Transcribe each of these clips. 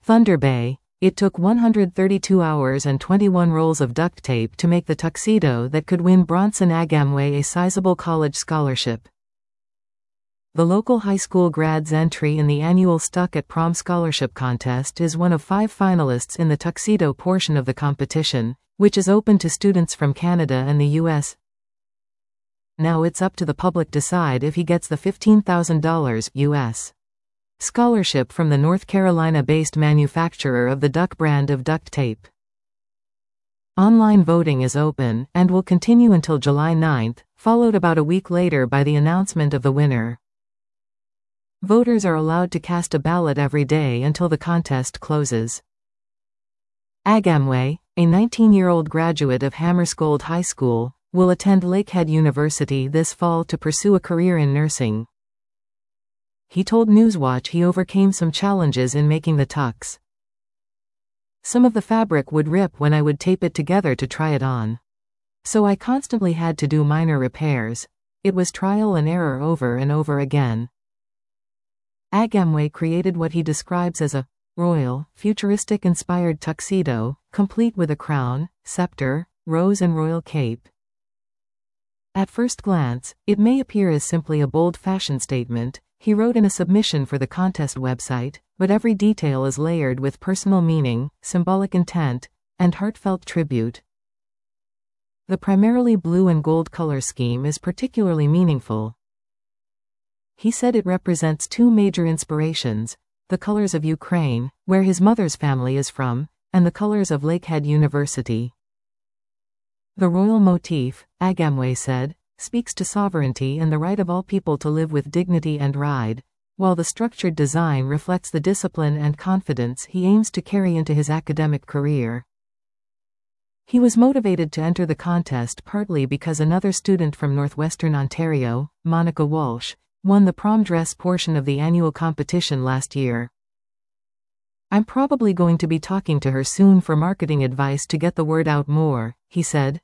Thunder Bay. It took 132 hours and 21 rolls of duct tape to make the tuxedo that could win Bronson Agamwe a sizable college scholarship. The local high school grad's entry in the annual Stuck at Prom Scholarship Contest is one of 5 finalists in the tuxedo portion of the competition, which is open to students from Canada and the U.S. Now it's up to the public decide if he gets the $15,000 U.S. scholarship from the North Carolina-based manufacturer of the Duck brand of duct tape. Online voting is open, and will continue until July 9, followed about a week later by the announcement of the winner. Voters are allowed to cast a ballot every day until the contest closes. Agamwe, a 19-year-old graduate of Hammarskjöld High School, will attend Lakehead University this fall to pursue a career in nursing. He told Newswatch he overcame some challenges in making the tux. Some of the fabric would rip when I would tape it together to try it on. So I constantly had to do minor repairs. It was trial and error over and over again. Agamwe created what he describes as a royal, futuristic-inspired tuxedo, complete with a crown, scepter, rose and royal cape. At first glance, it may appear as simply a bold fashion statement, he wrote in a submission for the contest website, but every detail is layered with personal meaning, symbolic intent, and heartfelt tribute. The primarily blue and gold color scheme is particularly meaningful. He said it represents 2 major inspirations, the colors of Ukraine, where his mother's family is from, and the colors of Lakehead University. The royal motif, Agamwe said, speaks to sovereignty and the right of all people to live with dignity and pride, while the structured design reflects the discipline and confidence he aims to carry into his academic career. He was motivated to enter the contest partly because another student from Northwestern Ontario, Monica Walsh, won the prom dress portion of the annual competition last year. I'm probably going to be talking to her soon for marketing advice to get the word out more, he said.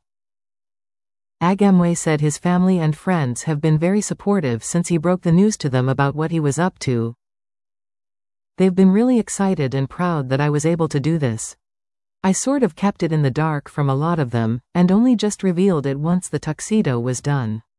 Agamwe said his family and friends have been very supportive since he broke the news to them about what he was up to. They've been really excited and proud that I was able to do this. I sort of kept it in the dark from a lot of them, and only just revealed it once the tuxedo was done.